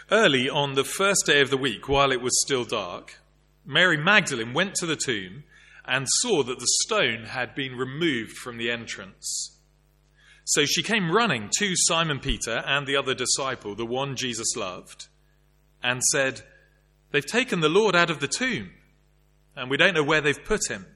Early on the first day of the week, while it was still dark, Mary Magdalene went to the tomb and saw that the stone had been removed from the entrance. So she came running to Simon Peter and the other disciple, the one Jesus loved, and said, "They've taken the Lord out of the tomb, and we don't know where they've put him."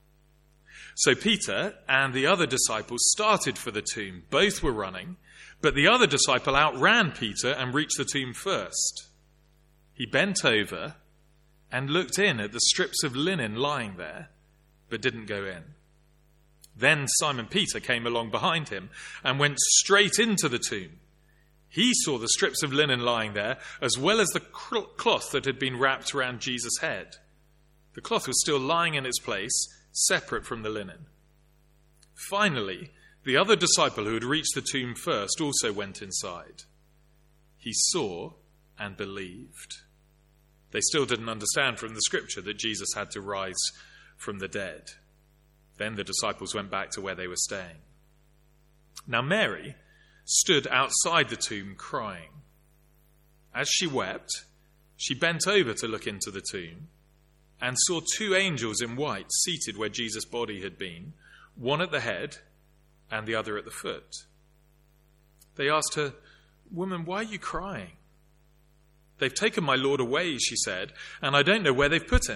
So Peter and the other disciple started for the tomb. Both were running, but the other disciple outran Peter and reached the tomb first. He bent over and looked in at the strips of linen lying there, but didn't go in. Then Simon Peter came along behind him and went straight into the tomb. He saw the strips of linen lying there, as well as the cloth that had been wrapped around Jesus' head. The cloth was still lying in its place, separate from the linen. Finally, the other disciple who had reached the tomb first also went inside. He saw and believed. They still didn't understand from the scripture that Jesus had to rise from the dead. Then the disciples went back to where they were staying. Now Mary stood outside the tomb crying. As she wept, she bent over to look into the tomb and saw two angels in white seated where Jesus' body had been, one at the head and the other at the foot. They asked her, "Woman, why are you crying?" "They've taken my Lord away," she said, "and I don't know where they've put him."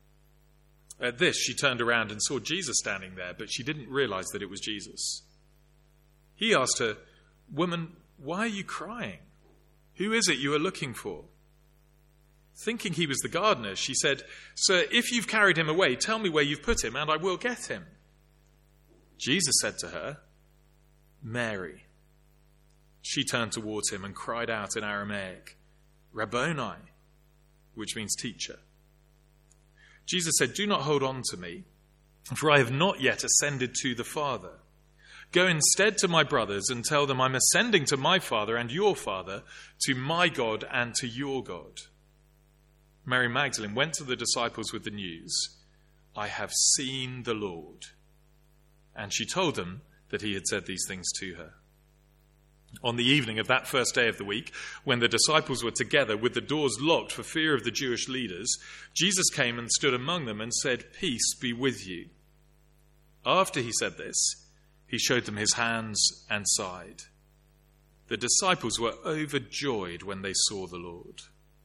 At this, she turned around and saw Jesus standing there, but she didn't realize that it was Jesus. He asked her, "Woman, why are you crying? Who is it you are looking for?" Thinking he was the gardener, she said, "Sir, if you've carried him away, tell me where you've put him, and I will get him." Jesus said to her, "Mary." She turned towards him and cried out in Aramaic, "Rabboni," which means teacher. Jesus said, "Do not hold on to me, for I have not yet ascended to the Father. Go instead to my brothers and tell them I'm ascending to my Father and your Father, to my God and to your God." Mary Magdalene went to the disciples with the news, "I have seen the Lord." And she told them that he had said these things to her. On the evening of that first day of the week, when the disciples were together with the doors locked for fear of the Jewish leaders, Jesus came and stood among them and said, "Peace be with you." After he said this, he showed them his hands and side. The disciples were overjoyed when they saw the Lord.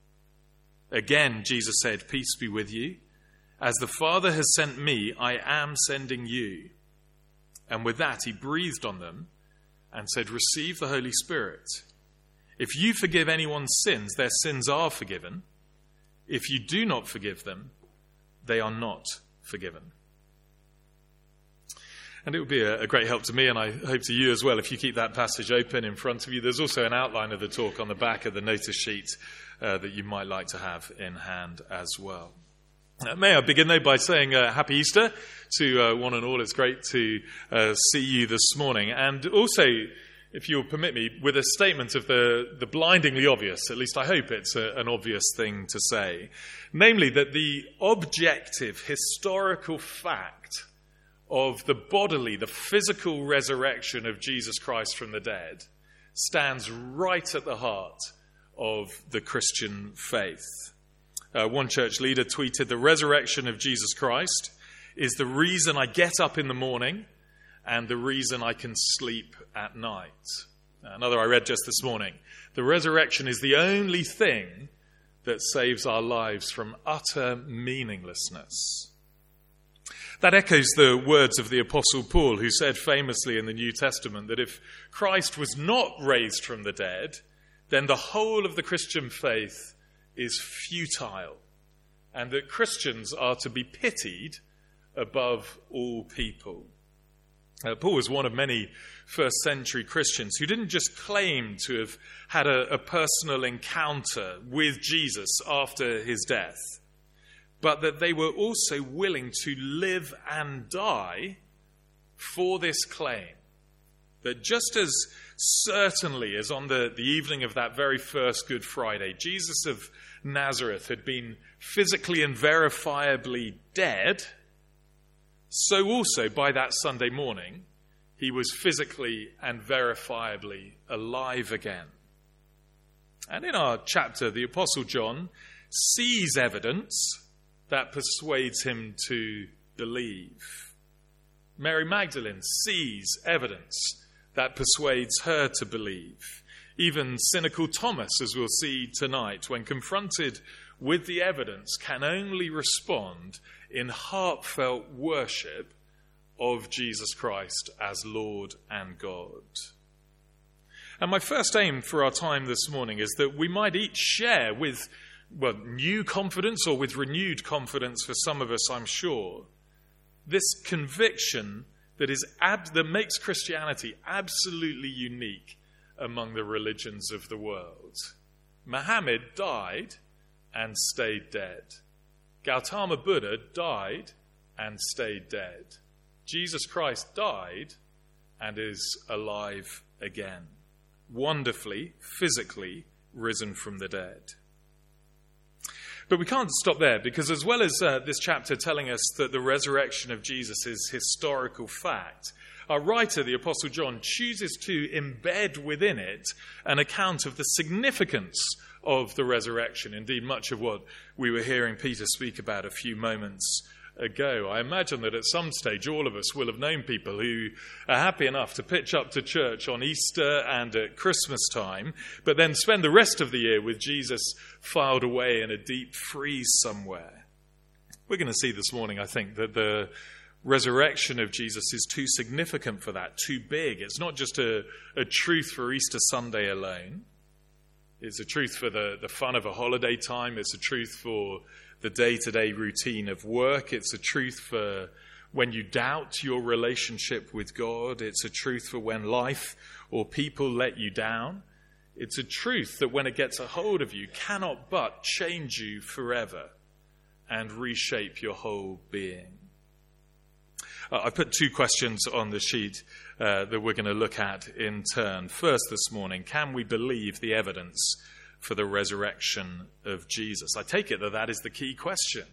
Again, Jesus said, "Peace be with you. As the Father has sent me, I am sending you." And with that, he breathed on them and said, "Receive the Holy Spirit. If you forgive anyone's sins, their sins are forgiven. If you do not forgive them, they are not forgiven." And it would be a great help to me, and I hope to you as well, if you keep that passage open in front of you. There's also an outline of the talk on the back of the notice sheet that you might like to have in hand as well. May I begin, though, by saying Happy Easter to one and all. It's great to see you this morning. And also, if you'll permit me, with a statement of the blindingly obvious, at least I hope it's an obvious thing to say, namely that the objective historical fact of the physical resurrection of Jesus Christ from the dead stands right at the heart of the Christian faith. One church leader tweeted, "The resurrection of Jesus Christ is the reason I get up in the morning and the reason I can sleep at night." Another I read just this morning, "The resurrection is the only thing that saves our lives from utter meaninglessness." That echoes the words of the Apostle Paul, who said famously in the New Testament that if Christ was not raised from the dead, then the whole of the Christian faith is futile, and that Christians are to be pitied above all people. Paul was one of many first century Christians who didn't just claim to have had a personal encounter with Jesus after his death, but that they were also willing to live and die for this claim. That just as certainly as on the evening of that very first Good Friday, Jesus of Nazareth had been physically and verifiably dead, so also by that Sunday morning, he was physically and verifiably alive again. And in our chapter, the Apostle John sees evidence that persuades him to believe. Mary Magdalene sees evidence that persuades her to believe. Even cynical Thomas, as we'll see tonight, when confronted with the evidence, can only respond in heartfelt worship of Jesus Christ as Lord and God. And my first aim for our time this morning is that we might each share with, new confidence, or with renewed confidence for some of us, I'm sure, this conviction that makes Christianity absolutely unique among the religions of the world. Muhammad died and stayed dead. Gautama Buddha died and stayed dead. Jesus Christ died and is alive again, wonderfully, physically risen from the dead. But we can't stop there, because as well as this chapter telling us that the resurrection of Jesus is historical fact, our writer, the Apostle John, chooses to embed within it an account of the significance of the resurrection. Indeed, much of what we were hearing Peter speak about a few moments ago. I imagine that at some stage all of us will have known people who are happy enough to pitch up to church on Easter and at Christmas time, but then spend the rest of the year with Jesus filed away in a deep freeze somewhere. We're going to see this morning, I think, that the resurrection of Jesus is too significant for that, too big. It's not just a truth for Easter Sunday alone. It's a truth for the fun of a holiday time. It's a truth for the day-to-day routine of work. It's a truth for when you doubt your relationship with God. It's a truth for when life or people let you down. It's a truth that when it gets a hold of you, cannot but change you forever and reshape your whole being. I've put two questions on the sheet that we're going to look at in turn. First this morning, can we believe the evidence for the resurrection of Jesus? I take it that is the key question.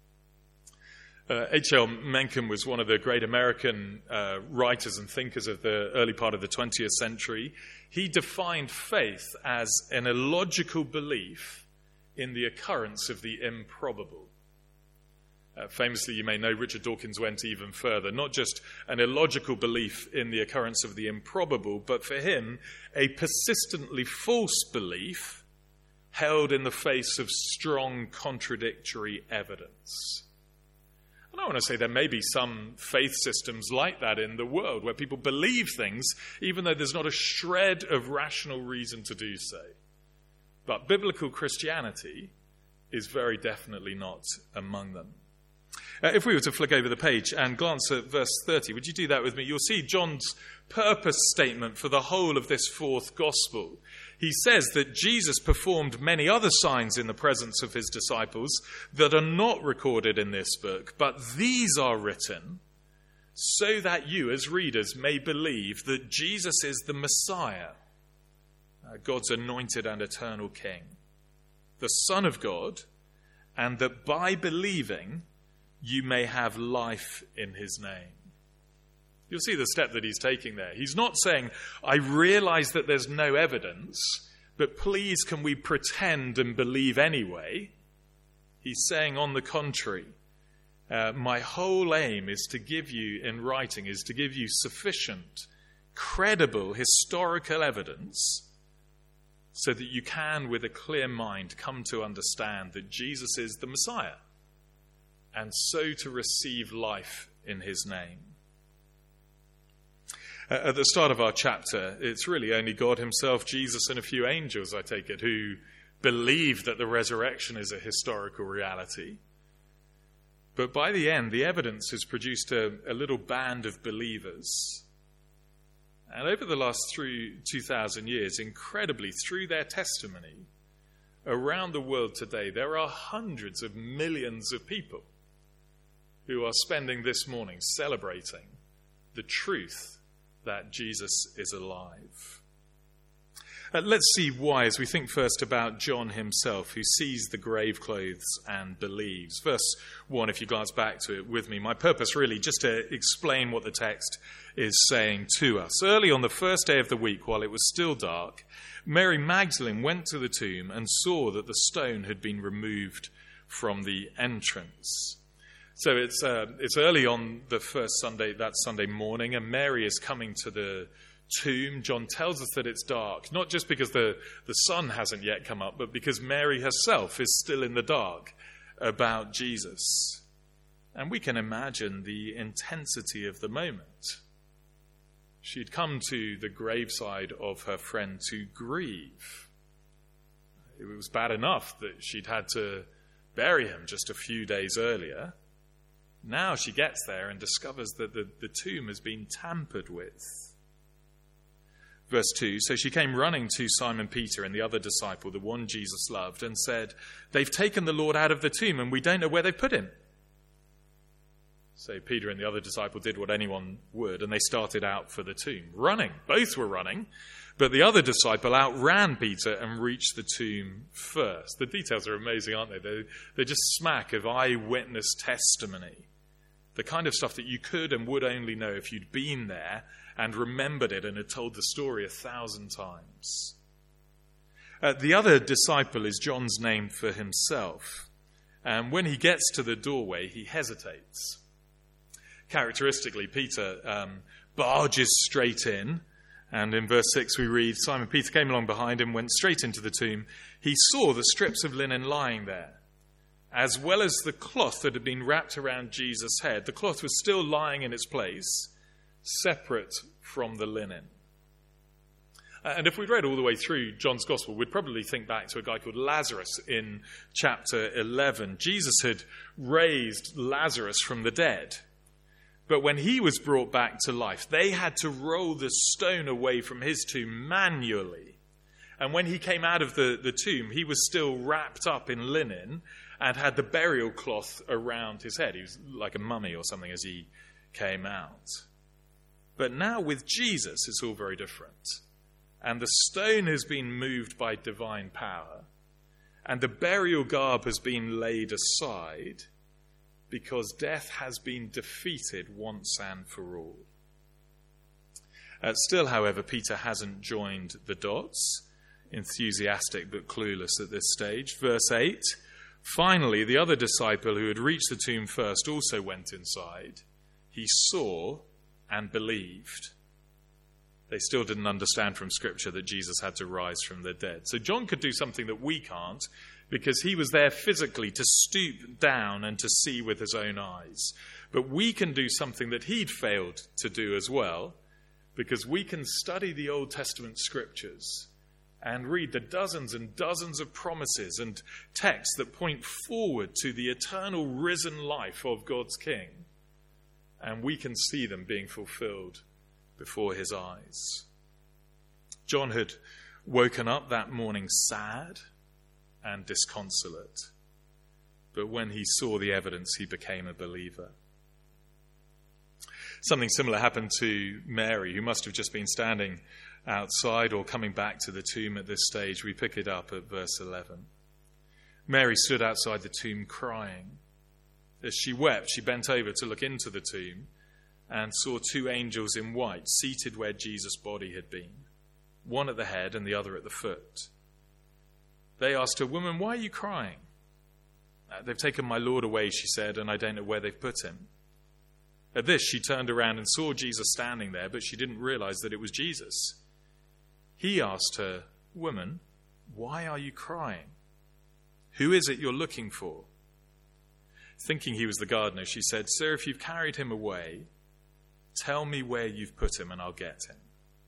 H.L. Mencken was one of the great American writers and thinkers of the early part of the 20th century. He defined faith as an illogical belief in the occurrence of the improbable. Famously, you may know, Richard Dawkins went even further. Not just an illogical belief in the occurrence of the improbable, but for him, a persistently false belief held in the face of strong contradictory evidence. And I want to say there may be some faith systems like that in the world, where people believe things even though there's not a shred of rational reason to do so. But biblical Christianity is very definitely not among them. If we were to flick over the page and glance at verse 30, would you do that with me? You'll see John's purpose statement for the whole of this fourth gospel. He says that Jesus performed many other signs in the presence of his disciples that are not recorded in this book, but these are written so that you as readers may believe that Jesus is the Messiah, God's anointed and eternal King, the Son of God, and that by believing you may have life in his name. You'll see the step that he's taking there. He's not saying, I realize that there's no evidence, but please can we pretend and believe anyway? He's saying, on the contrary, my whole aim is to give you, in writing, is to give you sufficient, credible, historical evidence so that you can, with a clear mind, come to understand that Jesus is the Messiah, and so to receive life in his name. At the start of our chapter, it's really only God himself, Jesus, and a few angels, I take it, who believe that the resurrection is a historical reality. But by the end, the evidence has produced a little band of believers. And over the last 2,000 years, incredibly, through their testimony, around the world today, there are hundreds of millions of people who are spending this morning celebrating the truth that Jesus is alive. Let's see why, as we think first about John himself, who sees the grave clothes and believes. Verse 1, if you glance back to it with me, my purpose really just to explain what the text is saying to us. Early on the first day of the week, while it was still dark, Mary Magdalene went to the tomb and saw that the stone had been removed from the entrance. So it's early on the first Sunday, that Sunday morning, and Mary is coming to the tomb. John tells us that it's dark, not just because the sun hasn't yet come up, but because Mary herself is still in the dark about Jesus. And we can imagine the intensity of the moment. She'd come to the graveside of her friend to grieve. It was bad enough that she'd had to bury him just a few days earlier. Now she gets there and discovers that the tomb has been tampered with. Verse 2, so she came running to Simon Peter and the other disciple, the one Jesus loved, and said, they've taken the Lord out of the tomb and we don't know where they've put him. So Peter and the other disciple did what anyone would, and they started out for the tomb, running. Both were running, but the other disciple outran Peter and reached the tomb first. The details are amazing, aren't they? They're just smack of eyewitness testimony. The kind of stuff that you could and would only know if you'd been there and remembered it and had told the story 1,000 times. The other disciple is John's name for himself. And when he gets to the doorway, he hesitates. Characteristically, Peter barges straight in. And in verse 6 we read, Simon Peter came along behind him, went straight into the tomb. He saw the strips of linen lying there, as well as the cloth that had been wrapped around Jesus' head. The cloth was still lying in its place, separate from the linen. And if we'd read all the way through John's Gospel, we'd probably think back to a guy called Lazarus in chapter 11. Jesus had raised Lazarus from the dead. But when he was brought back to life, they had to roll the stone away from his tomb manually. And when he came out of the tomb, he was still wrapped up in linen and had the burial cloth around his head. He was like a mummy or something as he came out. But now with Jesus, it's all very different. And the stone has been moved by divine power. And the burial garb has been laid aside because death has been defeated once and for all. Still, however, Peter hasn't joined the dots, enthusiastic but clueless at this stage. Verse 8, finally, the other disciple who had reached the tomb first also went inside. He saw and believed. They still didn't understand from Scripture that Jesus had to rise from the dead. So John could do something that we can't because he was there physically to stoop down and to see with his own eyes. But we can do something that he'd failed to do as well, because we can study the Old Testament Scriptures and read the dozens and dozens of promises and texts that point forward to the eternal risen life of God's King. And we can see them being fulfilled before his eyes. John had woken up that morning sad and disconsolate. But when he saw the evidence, he became a believer. Something similar happened to Mary, who must have just been standing outside or coming back to the tomb at this stage. We pick it up at verse 11. Mary stood outside the tomb crying. As she wept, she bent over to look into the tomb and saw two angels in white seated where Jesus' body had been, one at the head and the other at the foot. They asked her, "Woman, why are you crying?" "They've taken my Lord away," she said, "and I don't know where they've put him." At this, she turned around and saw Jesus standing there, but she didn't realize that it was Jesus. He asked her, "Woman, why are you crying? Who is it you're looking for?" Thinking he was the gardener, she said, "Sir, if you've carried him away, tell me where you've put him and I'll get him."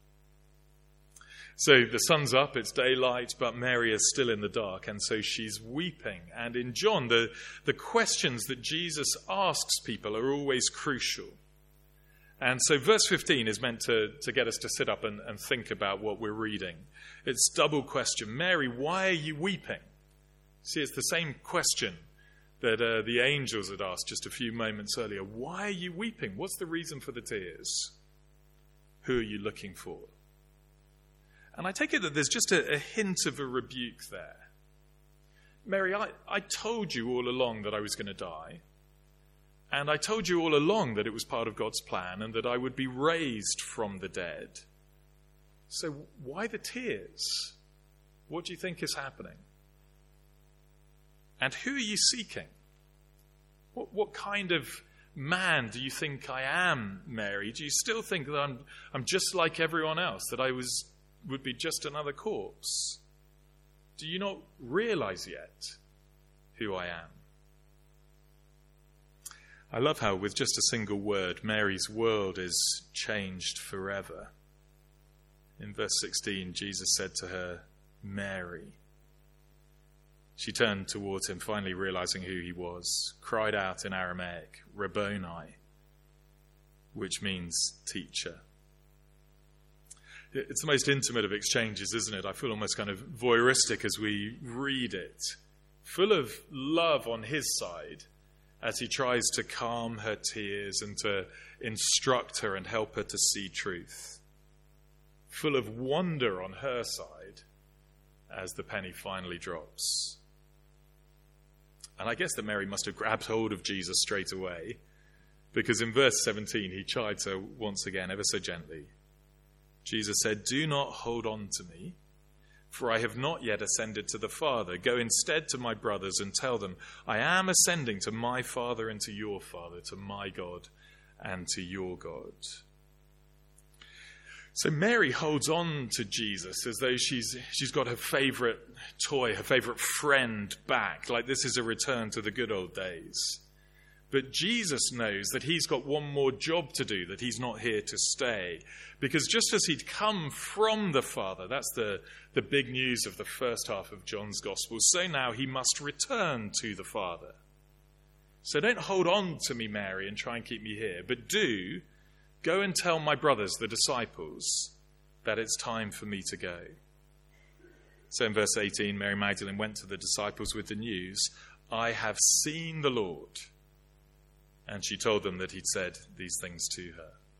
So the sun's up, it's daylight, but Mary is still in the dark, and so she's weeping. And in John, the questions that Jesus asks people are always crucial. And so verse 15 is meant to get us to sit up and think about what we're reading. It's double question. Mary, why are you weeping? See, it's the same question that the angels had asked just a few moments earlier. Why are you weeping? What's the reason for the tears? Who are you looking for? And I take it that there's just a hint of a rebuke there. Mary, I told you all along that I was going to die. And I told you all along that it was part of God's plan and that I would be raised from the dead. So why the tears? What do you think is happening? And who are you seeking? What kind of man do you think I am, Mary? Do you still think that I'm just like everyone else, that I would be just another corpse? Do you not realize yet who I am? I love how with just a single word, Mary's world is changed forever. In verse 16, Jesus said to her, Mary. She turned towards him, finally realizing who he was, cried out in Aramaic, Rabboni, which means teacher. It's the most intimate of exchanges, isn't it? I feel almost kind of voyeuristic as we read it, full of love on his side as he tries to calm her tears and to instruct her and help her to see truth. Full of wonder on her side as the penny finally drops. And I guess that Mary must have grabbed hold of Jesus straight away, because in verse 17 he chides her once again ever so gently. Jesus said, do not hold on to me, for I have not yet ascended to the Father. Go instead to my brothers and tell them, I am ascending to my Father and to your Father, to my God and to your God. So Mary holds on to Jesus as though she's got her favorite toy, her favorite friend back, like this is a return to the good old days. But Jesus knows that he's got one more job to do, that he's not here to stay. Because just as he'd come from the Father, that's the big news of the first half of John's Gospel, so now he must return to the Father. So don't hold on to me, Mary, and try and keep me here, but do go and tell my brothers, the disciples, that it's time for me to go. So in verse 18, Mary Magdalene went to the disciples with the news, I have seen the Lord. And she told them that he'd said these things to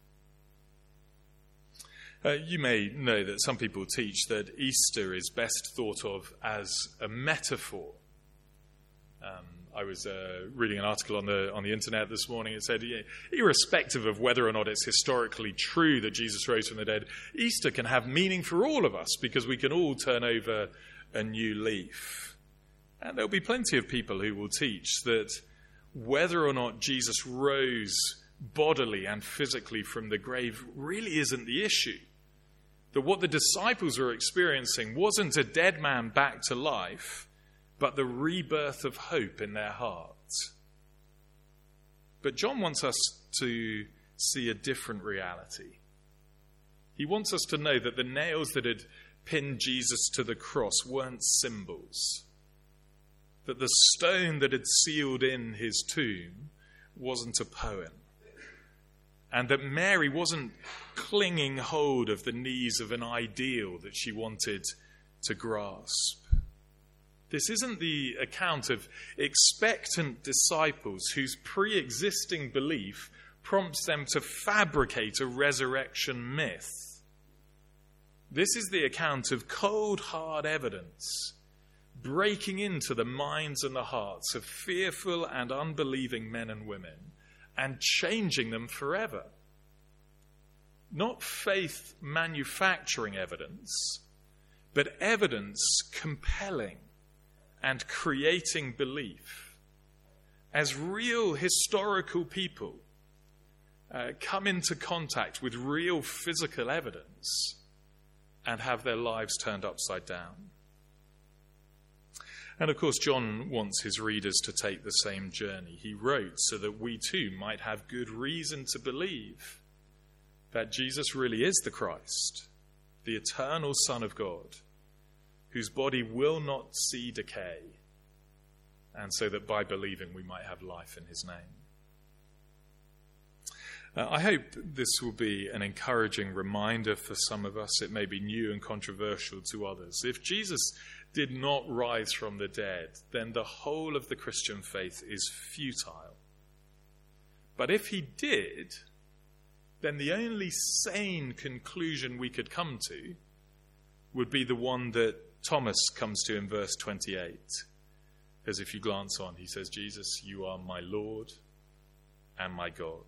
her. You may know that some people teach that Easter is best thought of as a metaphor. I was reading an article on the internet this morning. It said, irrespective of whether or not it's historically true that Jesus rose from the dead, Easter can have meaning for all of us because we can all turn over a new leaf. And there'll be plenty of people who will teach that whether or not Jesus rose bodily and physically from the grave really isn't the issue. That what the disciples were experiencing wasn't a dead man back to life, but the rebirth of hope in their hearts. But John wants us to see a different reality. He wants us to know that the nails that had pinned Jesus to the cross weren't symbols. That the stone that had sealed in his tomb wasn't a poem. And that Mary wasn't clinging hold of the knees of an ideal that she wanted to grasp. This isn't the account of expectant disciples whose pre-existing belief prompts them to fabricate a resurrection myth. This is the account of cold, hard evidence breaking into the minds and the hearts of fearful and unbelieving men and women and changing them forever. Not faith manufacturing evidence, but evidence compelling and creating belief. As real historical people come into contact with real physical evidence and have their lives turned upside down. And of course, John wants his readers to take the same journey. He wrote so that we too might have good reason to believe that Jesus really is the Christ, the eternal Son of God, whose body will not see decay, and so that by believing we might have life in his name. I hope this will be an encouraging reminder for some of us. It may be new and controversial to others. If Jesus did not rise from the dead, then the whole of the Christian faith is futile. But if he did, then the only sane conclusion we could come to would be the one that Thomas comes to in verse 28. As if you glance on, he says, Jesus, you are my Lord and my God.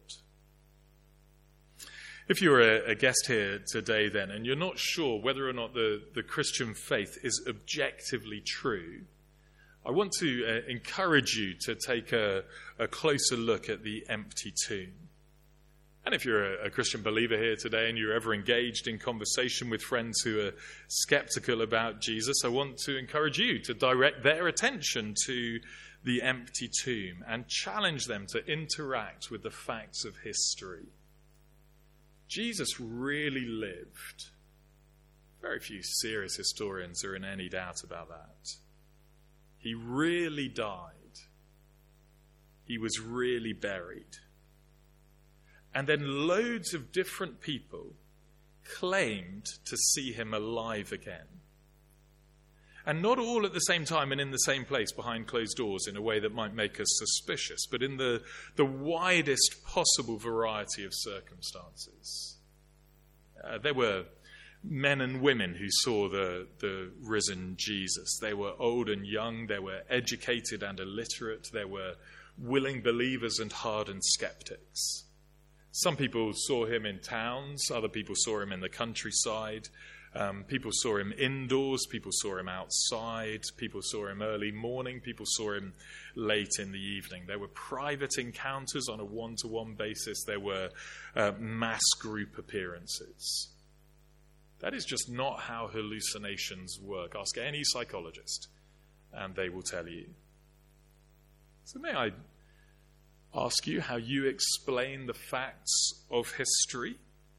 If you're a guest here today then, and you're not sure whether or not the Christian faith is objectively true, I want to encourage you to take a closer look at the empty tomb. And if you're a Christian believer here today and you're ever engaged in conversation with friends who are skeptical about Jesus, I want to encourage you to direct their attention to the empty tomb and challenge them to interact with the facts of history. Jesus really lived. Very few serious historians are in any doubt about that. He really died. He was really buried. And then loads of different people claimed to see him alive again. And not all at the same time and in the same place behind closed doors in a way that might make us suspicious, but in the widest possible variety of circumstances. There were men and women who saw the risen Jesus. They were old and young. They were educated and illiterate. They were willing believers and hardened skeptics. Some people saw him in towns. Other people saw him in the countryside. People saw him indoors. People saw him outside. People saw him early morning. People saw him late in the evening. There were private encounters on a one-to-one basis. There were mass group appearances. That is just not how hallucinations work. Ask any psychologist, and they will tell you. So may I ask you how you explain the facts of history?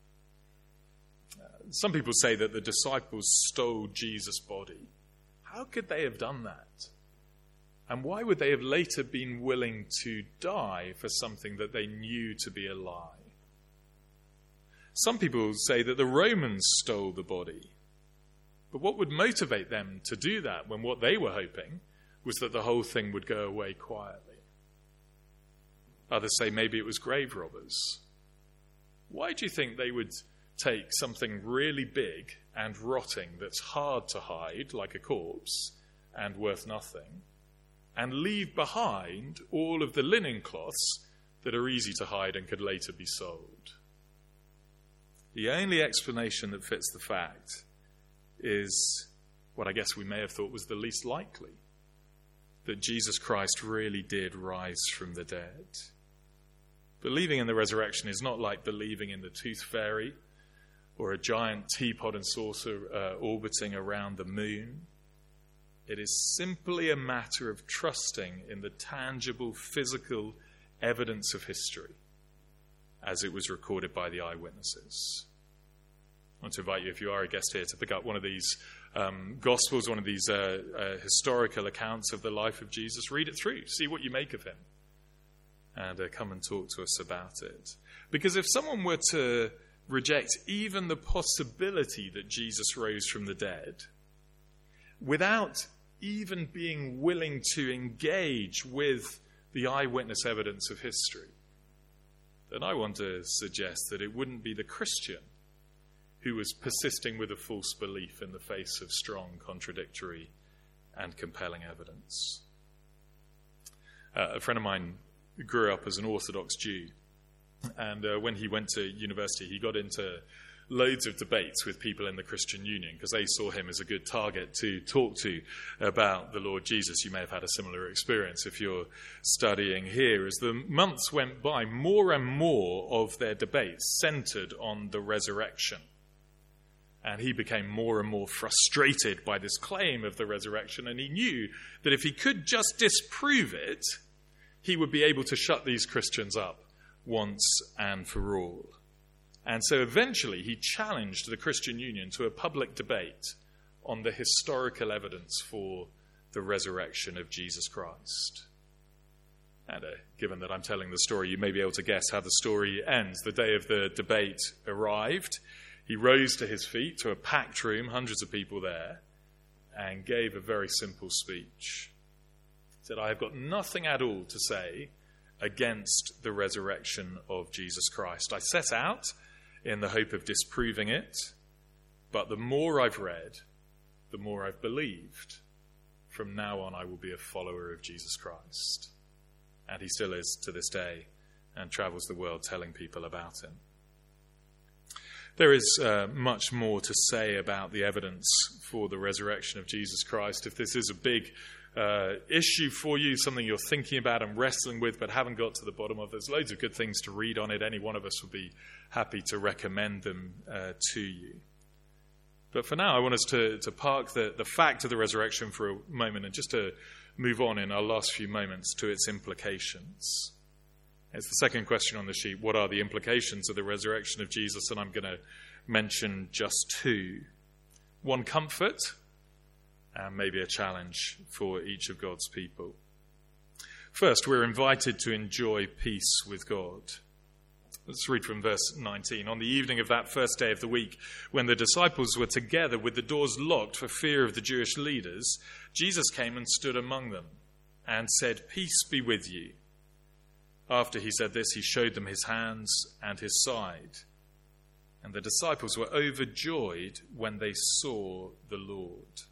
Some people say that the disciples stole Jesus' body. How could they have done that? And why would they have later been willing to die for something that they knew to be a lie? Some people say that the Romans stole the body. But what would motivate them to do that when what they were hoping was that the whole thing would go away quietly? Others say maybe it was grave robbers. Why do you think they would take something really big and rotting that's hard to hide, like a corpse, and worth nothing, and leave behind all of the linen cloths that are easy to hide and could later be sold? The only explanation that fits the fact is what I guess we may have thought was the least likely, that Jesus Christ really did rise from the dead. Believing in the resurrection is not like believing in the tooth fairy or a giant teapot and saucer orbiting around the moon. It is simply a matter of trusting in the tangible, physical evidence of history as it was recorded by the eyewitnesses. I want to invite you, if you are a guest here, to pick up one of these Gospels, one of these historical accounts of the life of Jesus. Read it through, see what you make of him, and come and talk to us about it. Because if someone were to reject even the possibility that Jesus rose from the dead, without even being willing to engage with the eyewitness evidence of history, then I want to suggest that it wouldn't be the Christian who was persisting with a false belief in the face of strong, contradictory, and compelling evidence. A friend of mine grew up as an Orthodox Jew, and when he went to university, he got into loads of debates with people in the Christian Union because they saw him as a good target to talk to about the Lord Jesus. You may have had a similar experience if you're studying here. As the months went by, more and more of their debates centered on the resurrection. And he became more and more frustrated by this claim of the resurrection, and he knew that if he could just disprove it, he would be able to shut these Christians up once and for all. And so eventually he challenged the Christian Union to a public debate on the historical evidence for the resurrection of Jesus Christ. And given that I'm telling the story, you may be able to guess how the story ends. The day of the debate arrived. He rose to his feet to a packed room, hundreds of people there, and gave a very simple speech. He said, "I have got nothing at all to say against the resurrection of Jesus Christ. I set out in the hope of disproving it, but the more I've read, the more I've believed. From now on, I will be a follower of Jesus Christ. And he still is to this day and travels the world telling people about him. There is much more to say about the evidence for the resurrection of Jesus Christ. If this is a big issue for you, something you're thinking about and wrestling with but haven't got to the bottom of, there's loads of good things to read on it. Any one of us would be happy to recommend them to you. But for now, I want us to park the fact of the resurrection for a moment and just to move on in our last few moments to its implications. It's the second question on the sheet. What are the implications of the resurrection of Jesus? And I'm going to mention just two. One, comfort, and maybe a challenge for each of God's people. First, we're invited to enjoy peace with God. Let's read from verse 19. On the evening of that first day of the week, when the disciples were together with the doors locked for fear of the Jewish leaders, Jesus came and stood among them and said, "Peace be with you." After he said this, he showed them his hands and his side. And the disciples were overjoyed when they saw the Lord.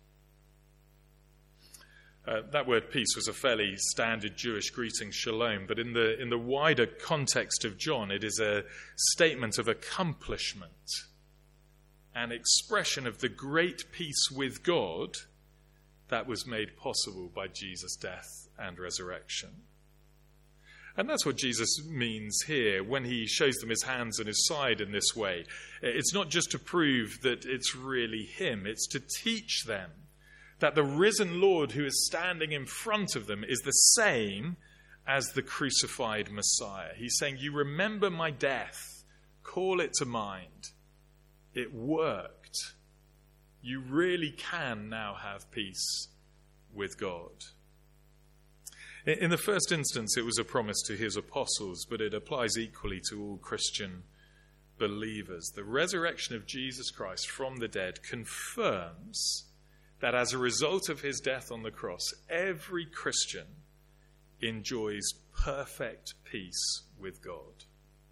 That word peace was a fairly standard Jewish greeting, shalom, but in the wider context of John, it is a statement of accomplishment, an expression of the great peace with God that was made possible by Jesus' death and resurrection. And that's what Jesus means here when he shows them his hands and his side in this way. It's not just to prove that it's really him, it's to teach them that the risen Lord who is standing in front of them is the same as the crucified Messiah. He's saying, you remember my death, call it to mind. It worked. You really can now have peace with God. In the first instance, it was a promise to his apostles, but it applies equally to all Christian believers. The resurrection of Jesus Christ from the dead confirms that as a result of his death on the cross, every Christian enjoys perfect peace with God.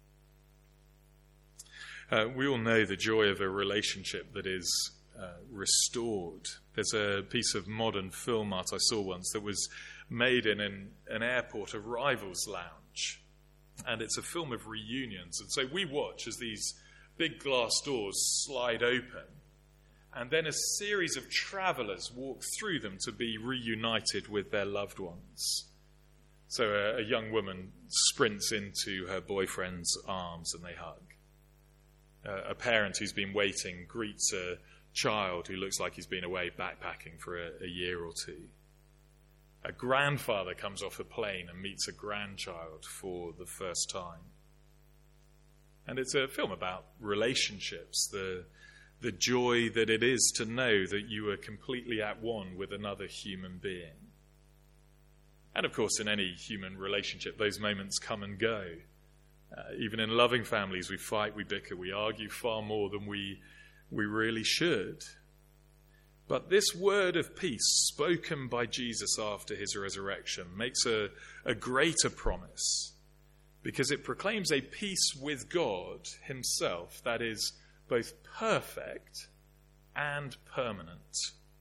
We all know the joy of a relationship that is restored. There's a piece of modern film art I saw once that was made in an airport arrivals lounge. And it's a film of reunions. And so we watch as these big glass doors slide open. And then a series of travelers walk through them to be reunited with their loved ones. So a young woman sprints into her boyfriend's arms and they hug. A parent who's been waiting greets a child who looks like he's been away backpacking for a year or two. A grandfather comes off a plane and meets a grandchild for the first time. And it's a film about relationships, the joy that it is to know that you are completely at one with another human being. And of course, in any human relationship, those moments come and go. Even in loving families, we fight, we bicker, we argue far more than we really should. But this word of peace spoken by Jesus after his resurrection makes a greater promise, because it proclaims a peace with God himself that is both perfect and permanent.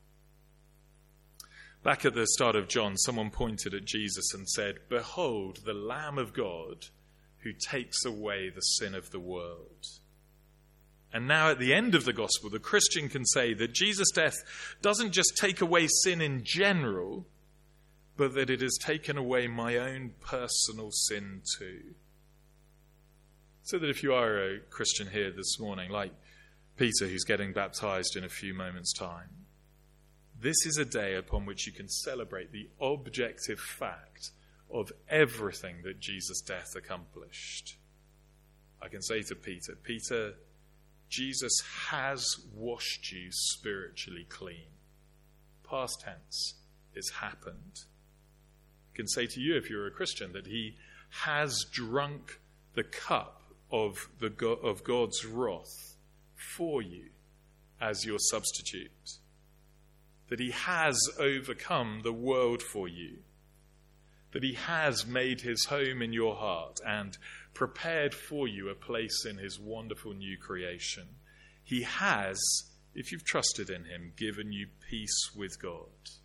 Back at the start of John, someone pointed at Jesus and said, "Behold, the Lamb of God who takes away the sin of the world." And now at the end of the gospel, the Christian can say that Jesus' death doesn't just take away sin in general, but that it has taken away my own personal sin too. So that if you are a Christian here this morning, like Peter who's getting baptized in a few moments' time, this is a day upon which you can celebrate the objective fact of everything that Jesus' death accomplished. I can say to Peter, "Peter, Jesus has washed you spiritually clean." Past tense, it's happened. I can say to you, if you're a Christian, that he has drunk the cup of God's wrath for you as your substitute. That he has overcome the world for you. That he has made his home in your heart and prepared for you a place in his wonderful new creation. He has if you've trusted in him, given you peace with God.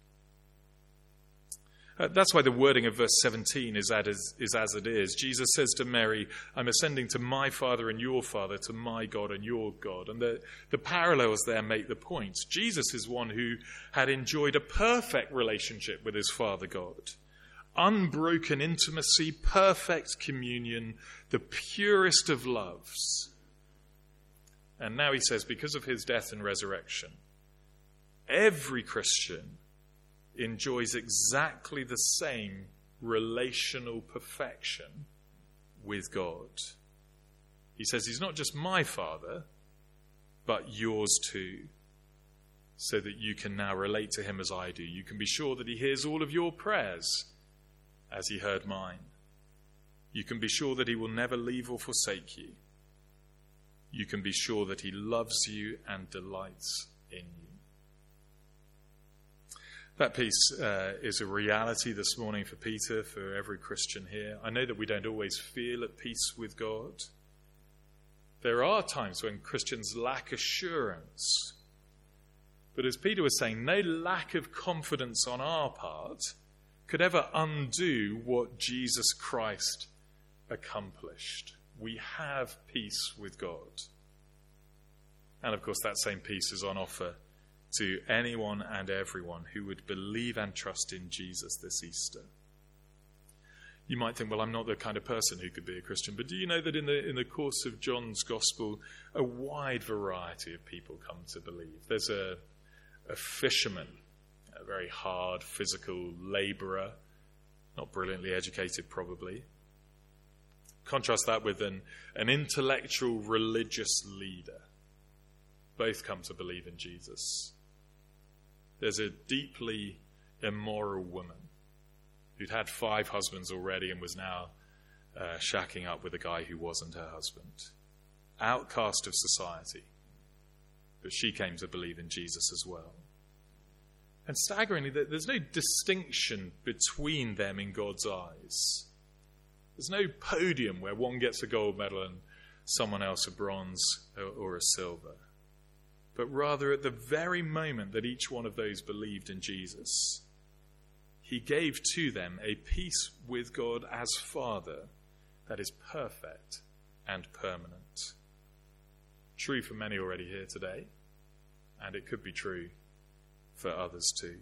That's why the wording of verse 17 is as it is. Jesus says to Mary, I'm ascending to my Father and your Father, to my God and your God. And the parallels there make the point. Jesus is one who had enjoyed a perfect relationship with his Father God. Unbroken intimacy, perfect communion, the purest of loves. And now he says, because of his death and resurrection, every Christian enjoys exactly the same relational perfection with God. He says he's not just my Father, but yours too, so that you can now relate to him as I do. You can be sure that he hears all of your prayers as he heard mine. You can be sure that he will never leave or forsake you. You can be sure that he loves you and delights in you. That peace is a reality this morning for Peter, for every Christian here. I know that we don't always feel at peace with God. There are times when Christians lack assurance. But as Peter was saying, no lack of confidence on our part could ever undo what Jesus Christ accomplished. We have peace with God. And of course, that same peace is on offer to anyone and everyone who would believe and trust in Jesus this Easter. You might think, well, I'm not the kind of person who could be a Christian, but do you know that in the course of John's Gospel, a wide variety of people come to believe? There's a fisherman, a very hard physical labourer, not brilliantly educated probably. Contrast that with an intellectual religious leader. Both come to believe in Jesus. There's a deeply immoral woman who'd had 5 husbands already and was now shacking up with a guy who wasn't her husband. Outcast of society. But she came to believe in Jesus as well. And staggeringly, there's no distinction between them in God's eyes. There's no podium where one gets a gold medal and someone else a bronze or a silver. But rather at the very moment that each one of those believed in Jesus, he gave to them a peace with God as Father that is perfect and permanent. True for many already here today, and it could be true for others too.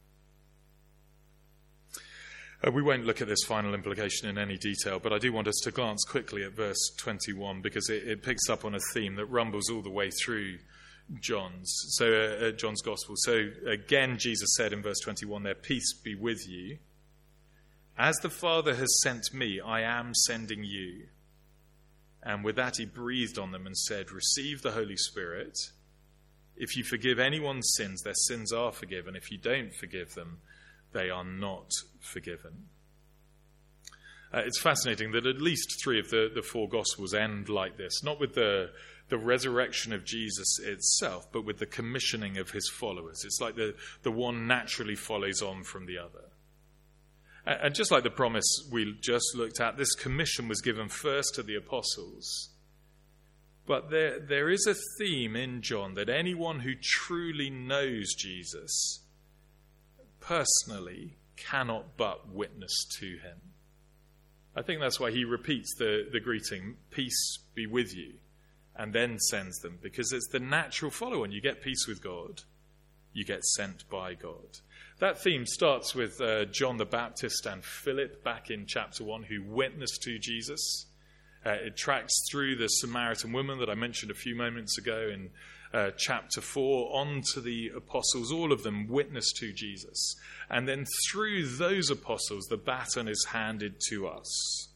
We won't look at this final implication in any detail, but I do want us to glance quickly at verse 21 because it picks up on a theme that rumbles all the way through John's Gospel. So again, Jesus said in verse 21 there, peace be with you. As the Father has sent me, I am sending you. And with that he breathed on them and said, receive the Holy Spirit. If you forgive anyone's sins, their sins are forgiven. If you don't forgive them, they are not forgiven. It's fascinating that at least 3 of the 4 Gospels end like this, not with the resurrection of Jesus itself, but with the commissioning of his followers. It's like the one naturally follows on from the other. And just like the promise we just looked at, this commission was given first to the apostles. But there is a theme in John that anyone who truly knows Jesus personally cannot but witness to him. I think that's why he repeats the greeting, peace be with you, and then sends them, because it's the natural follow-on. You get peace with God, you get sent by God. That theme starts with John the Baptist and Philip back in chapter 1, who witnessed to Jesus. It tracks through the Samaritan woman that I mentioned a few moments ago in chapter 4, on to the apostles. All of them witnessed to Jesus. And then through those apostles, the baton is handed to us.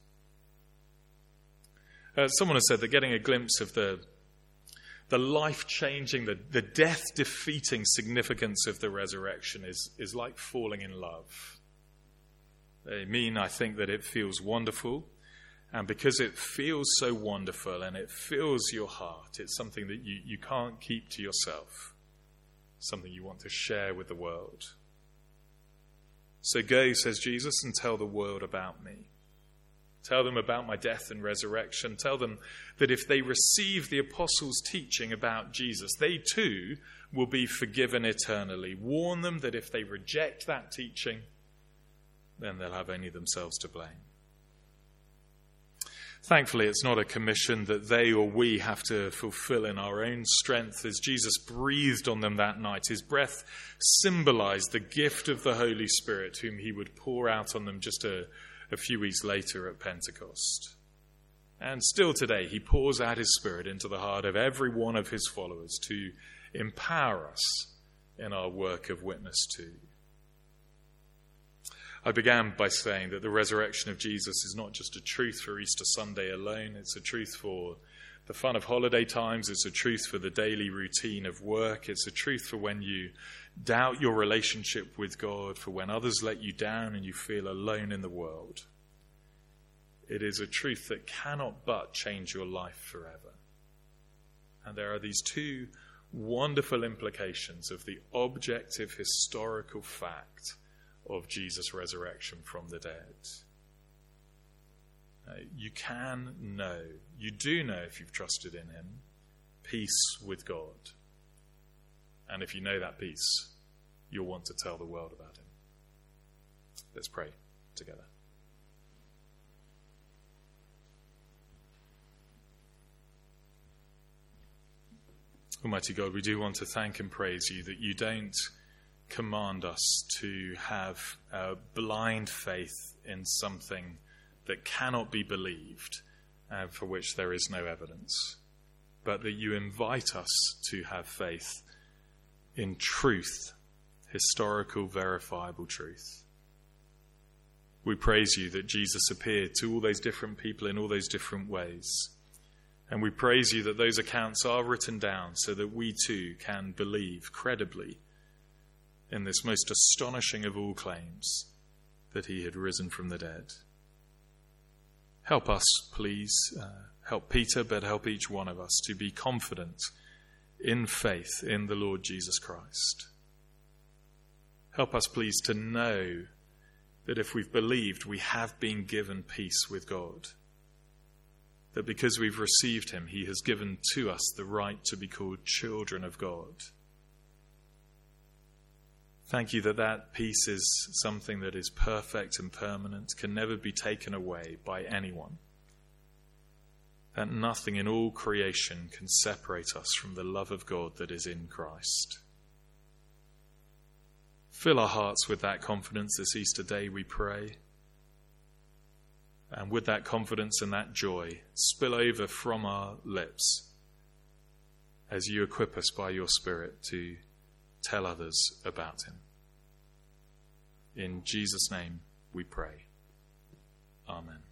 Someone has said that getting a glimpse of the life-changing, the death-defeating significance of the resurrection is like falling in love. They mean, I think, that it feels wonderful. And because it feels so wonderful and it fills your heart, it's something that you can't keep to yourself. Something you want to share with the world. So go, says Jesus, and tell the world about me. Tell them about my death and resurrection. Tell them that if they receive the apostles' teaching about Jesus, they too will be forgiven eternally. Warn them that if they reject that teaching, then they'll have only themselves to blame. Thankfully, it's not a commission that they or we have to fulfill in our own strength. As Jesus breathed on them that night, his breath symbolized the gift of the Holy Spirit, whom he would pour out on them just a few weeks later at Pentecost. And still today, he pours out his Spirit into the heart of every one of his followers to empower us in our work of witness too. I began by saying that the resurrection of Jesus is not just a truth for Easter Sunday alone. It's a truth for the fun of holiday times. It's a truth for the daily routine of work. It's a truth for when you doubt your relationship with God, for when others let you down and you feel alone in the world. It is a truth that cannot but change your life forever. And there are these two wonderful implications of the objective historical fact of Jesus' resurrection from the dead. You can know, you do know if you've trusted in him, peace with God. And if you know that peace, you'll want to tell the world about him. Let's pray together. Almighty God, we do want to thank and praise you that you don't command us to have a blind faith in something that cannot be believed and for which there is no evidence, but that you invite us to have faith in truth, historical, verifiable truth. We praise you that Jesus appeared to all those different people in all those different ways. And we praise you that those accounts are written down so that we too can believe credibly in this most astonishing of all claims, that he had risen from the dead. Help us, please. Help Peter, but help each one of us to be confident in faith in the Lord Jesus Christ. Help us, please, to know that if we've believed, we have been given peace with God. That because we've received him, he has given to us the right to be called children of God. Thank you that that peace is something that is perfect and permanent, can never be taken away by anyone. That nothing in all creation can separate us from the love of God that is in Christ. Fill our hearts with that confidence this Easter day, we pray. And with that confidence and that joy, spill over from our lips as you equip us by your Spirit to tell others about him. In Jesus' name we pray. Amen.